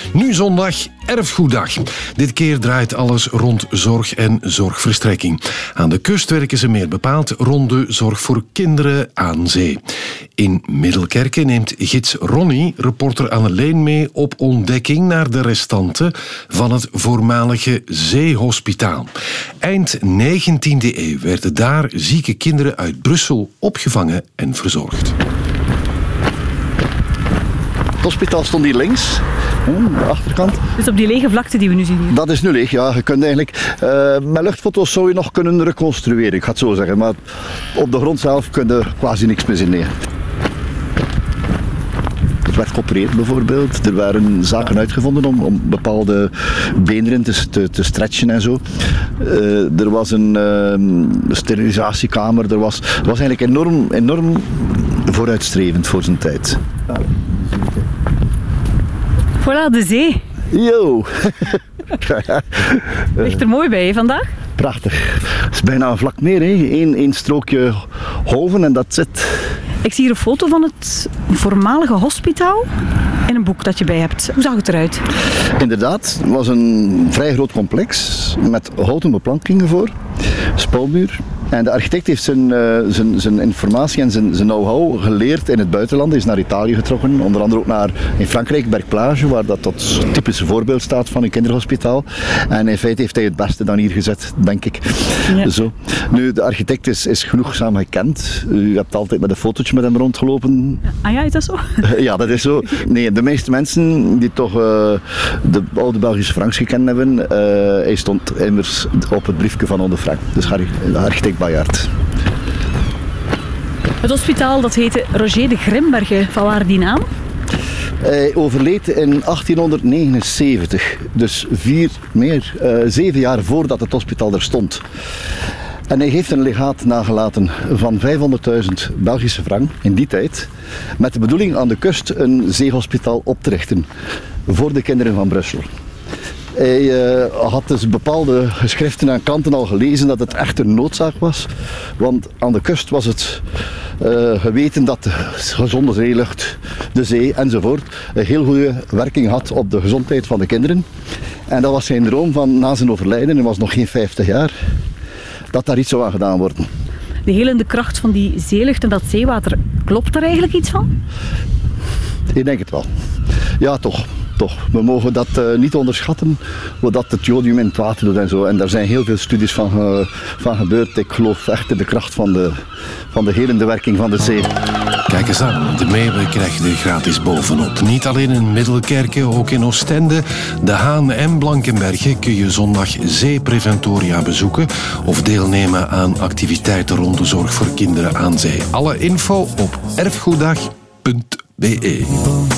Nu zondag, Erfgoeddag. Dit keer draait alles rond zorg en zorgverstrekking. Aan de kust werken ze meer bepaald rond de zorg voor kinderen aan zee. In Middelkerke neemt gids Ronnie, reporter Anneleen, mee op ontdekking naar de restanten van het voormalige zeehospitaal. Eind 19e eeuw werden daar zieke kinderen uit Brussel opgevangen en verzorgd. Het hospitaal stond hier links, aan de achterkant. Dus op die lege vlakte die we nu zien hier? Dat is nu leeg, ja. Je kunt eigenlijk, met luchtfoto's zou je nog kunnen reconstrueren, ik ga het zo zeggen. Maar op de grond zelf kun je quasi niks meer zien. Nee. Er werd geopereerd bijvoorbeeld. Er waren zaken uitgevonden om bepaalde beenderen te stretchen en zo. Er was een sterilisatiekamer. Er was eigenlijk enorm vooruitstrevend voor zijn tijd. Voilà, de zee. Yo! Ligt er mooi bij hè, vandaag? Prachtig. Het is bijna een vlak meer, hè. Eén strookje golven en dat zit. Ik zie hier een foto van het voormalige hospitaal en een boek dat je bij hebt. Hoe zag het eruit? Inderdaad, het was een vrij groot complex met houten beplankingen voor, spouwmuur. En de architect heeft zijn informatie en zijn know-how geleerd in het buitenland. Hij is naar Italië getrokken, onder andere ook in Frankrijk, Berck-Plage, waar dat tot typische voorbeeld staat van een kinderhospitaal. En in feite heeft hij het beste dan hier gezet, denk ik. Ja. Zo. Nu, de architect is genoegzaam gekend. U hebt altijd met een fotootje met hem rondgelopen. Ah ja, is dat zo? Ja, dat is zo. Nee, de meeste mensen die toch de oude Belgische francs gekend hebben, hij stond immers op het briefje van Onde Frank. Dus de architect Bayard. Het hospitaal dat heette Roger de Grimbergen. Van waar die naam? Hij overleed in 1879, dus 7 jaar voordat het hospitaal er stond. En hij heeft een legaat nagelaten van 500.000 Belgische frank in die tijd, met de bedoeling aan de kust een zeehospitaal op te richten voor de kinderen van Brussel. Hij had dus bepaalde geschriften en kranten al gelezen dat het echt een noodzaak was. Want aan de kust was het geweten dat de gezonde zeelucht, de zee enzovoort, een heel goede werking had op de gezondheid van de kinderen. En dat was zijn droom van na zijn overlijden, hij was nog geen 50 jaar, dat daar iets zou aan gedaan worden. De helende kracht van die zeelucht en dat zeewater, klopt er eigenlijk iets van? Ik denk het wel. Ja, toch. We mogen dat niet onderschatten, wat het jodium in het water doet en zo. En daar zijn heel veel studies van gebeurd. Ik geloof echt in de kracht van de helende werking van de zee. Kijk eens aan, de Meeuwen krijg je er gratis bovenop. Niet alleen in Middelkerke, ook in Oostende, De Haan en Blankenberge kun je zondag zeepreventoria bezoeken of deelnemen aan activiteiten rond de zorg voor kinderen aan zee. Alle info op erfgoeddag.be.